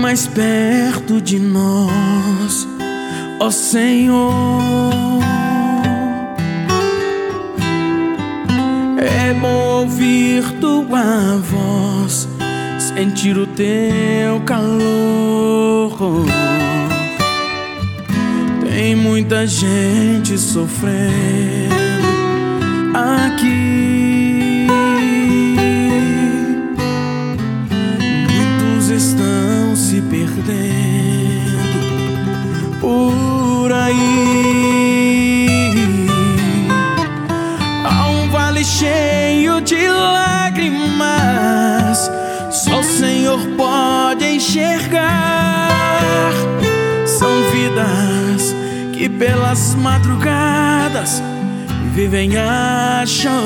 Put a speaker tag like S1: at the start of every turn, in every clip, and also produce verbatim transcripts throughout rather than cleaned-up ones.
S1: mais perto de nós, ó Senhor. É bom ouvir tua voz, sentir o teu calor. Tem muita gente sofrendo aqui, muitos estão se perdendo por aí. Há um vale cheio de lágrimas, só o Senhor pode enxergar. São vidas que pelas madrugadas vivem a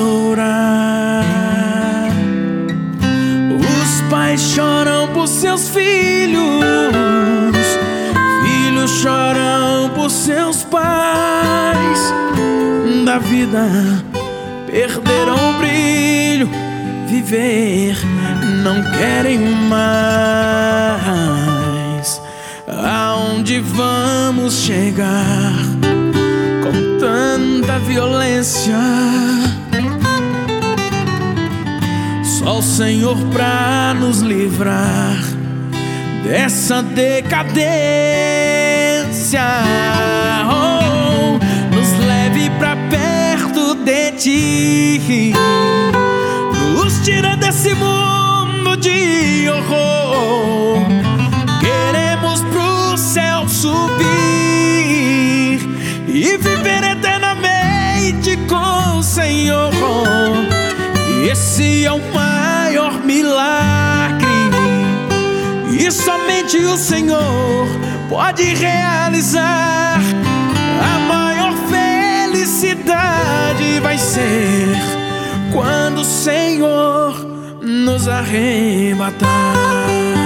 S1: chorar. Os pais choram por seus filhos, filhos choram por seus pais. Da vida perderam o brilho, viver não querem mais. Aonde vamos chegar com tanta violência? Só o Senhor pra nos livrar dessa decadência. Oh, nos leve pra perto de Ti, nos tira desse mundo de horror. Queremos pro céu subir e viver eternamente com o Senhor. Esse é o maior milagre, e somente o Senhor pode realizar. A maior felicidade vai ser quando o Senhor nos arrebatar.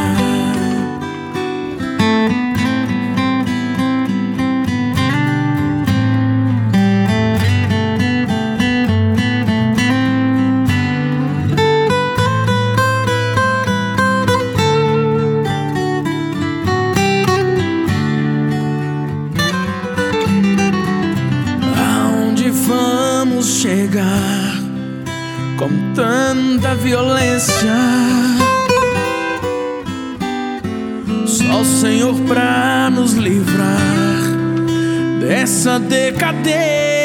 S1: Chegar com tanta violência, só o Senhor pra nos livrar dessa decadência.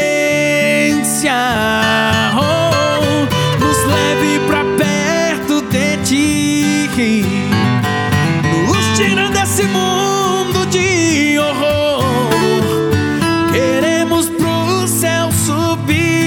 S1: Oh, nos leve pra perto de Ti, nos tira desse mundo de horror. Queremos pro céu subir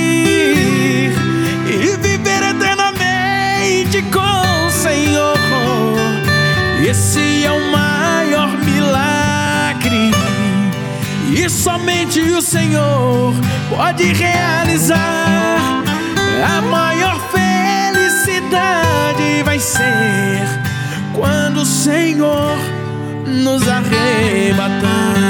S1: com o Senhor. Esse é o maior milagre, e somente o Senhor pode realizar. A maior felicidade vai ser quando o Senhor nos arrebatar.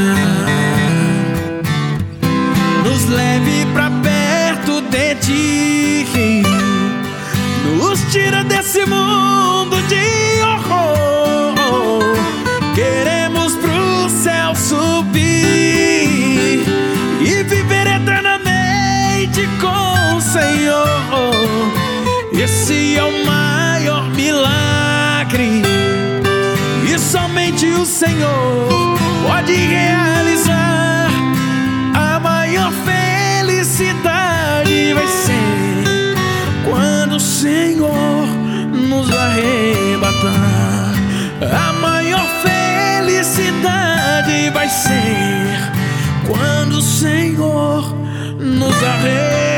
S1: Nos leve pra perto de Ti, nos tira desse mundo de horror. Queremos pro céu subir e viver eternamente com o Senhor. Esse é o maior milagre, e somente o Senhor pode realizar. A maior felicidade vai ser quando o Senhor nos arrebatar. A maior felicidade vai ser quando o Senhor nos arrebatar.